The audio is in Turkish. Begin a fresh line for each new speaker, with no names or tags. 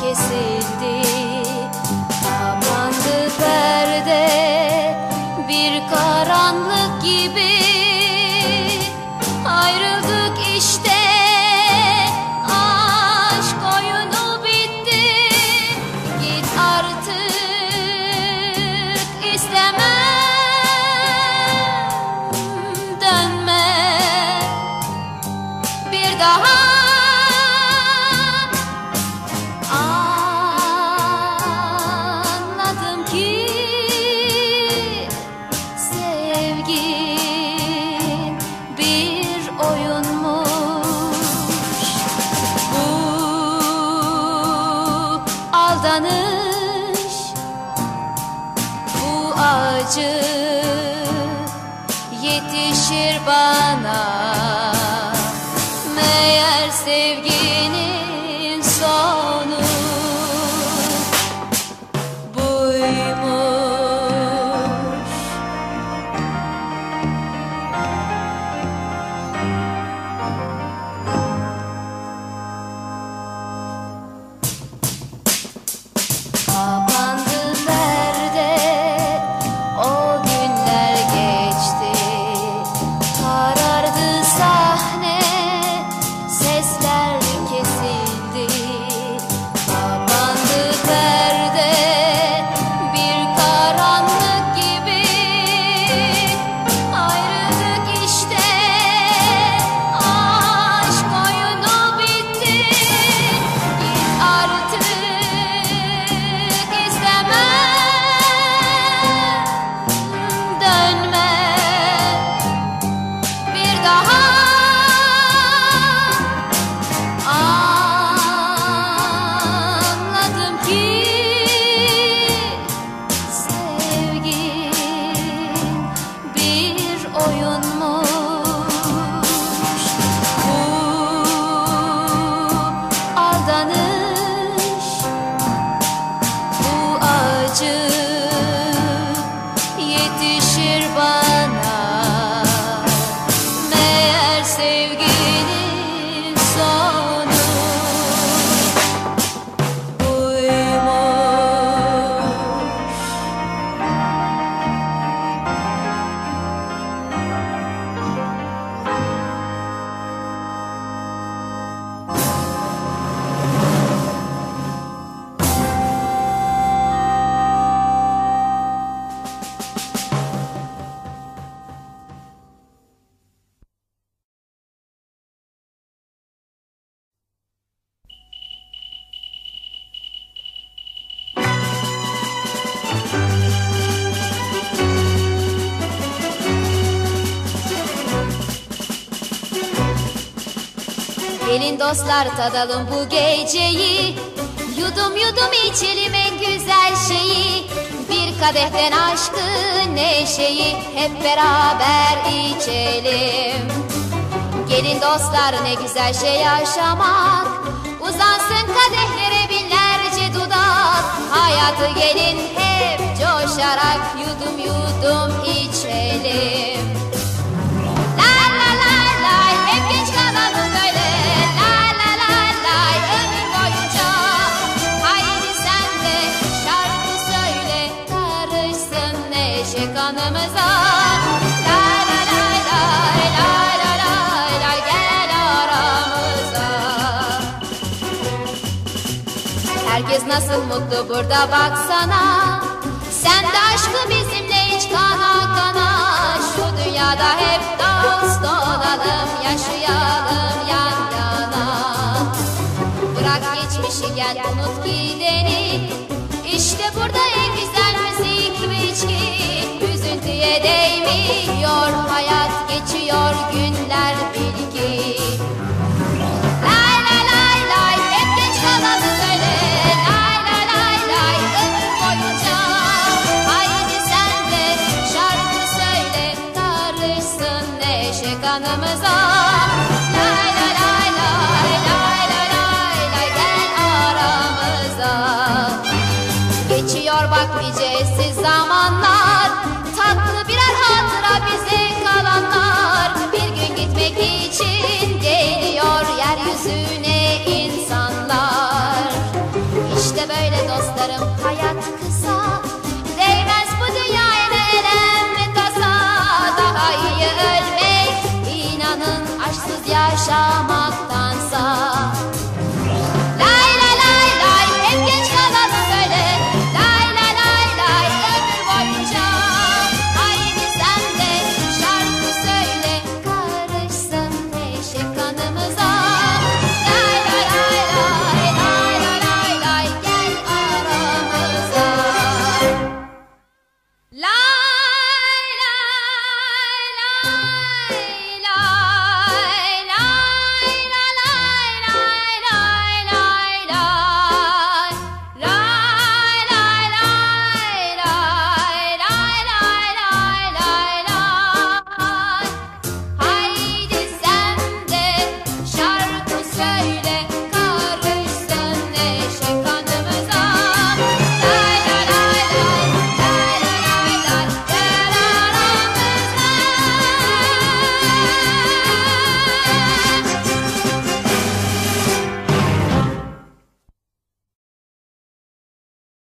kesildi. Kapandı perde bir karanlık gibi. Ayrıldık işte, aşk oyunu bitti. Git artık, istemem dönme bir daha. Anladım ki sevgi bir oyunmuş. Bu aldanış, bu acı yetişir bana. Meğer sevginin sonu buymuş. Kapandı perde, o günler geçti. Karardı sahne, sesler kesildi. Kapandı perde bir karanlık gibi. Ayrıldık işte, aşk oyunu bitti. Git artık, istemem dönme bir daha. Anladım ki sevgi bir oyunmuş. Bu aldanış, bu acı yetişir bana. Meğer sevginin sonu buymuş. Gelin dostlar, tadalım bu geceyi. Yudum yudum içelim en güzel şeyi. Bir kadehten aşkı, neşeyi hep beraber içelim. Gelin dostlar, ne güzel şey yaşamak. Uzansın kadehlere binlerce dudak. Hayatı gelin hep coşarak yudum yudum içelim. La la la la, hep genç kalalım böyle. La la la la, ömür boyunca. Haydi sen de şarkı söyle, karışsın neşe kanımıza. La la la la, la la la la, gel aramıza. Herkes nasıl mutlu burada baksana. Sen de aşkı bizimle iç kana kana. Şu dünyada hep dost olalım, yaşayalım yan yana. Bırak geçmişi, gel unut gideni. İşte burada en güzel müzik ve içki. Üzüntüye değmiyor, hayat geçiyor, günler bil ki. Lay lay lay lay, hep genç kalalım söyle. Lay lay lay lay, ömür boyunca. Haydi sen de şarkı söyle, karışsın neşe kanımıza. Lay lay lay lay, lay lay lay lay, gel aramıza. Geçiyor bak nicesiz zamanlar.